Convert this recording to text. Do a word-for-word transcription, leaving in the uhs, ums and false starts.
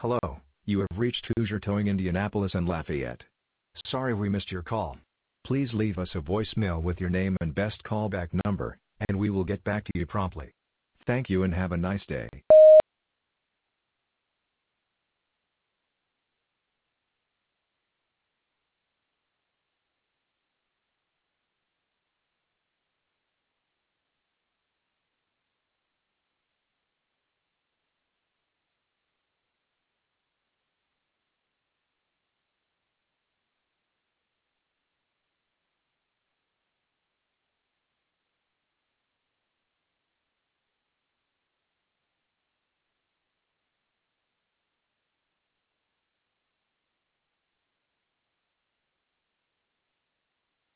Hello, you have reached Hoosier Towing Indianapolis and Lafayette. Sorry we missed your call. Please leave us a voicemail with your name and best callback number, and we will get back to you promptly. Thank you and have a nice day.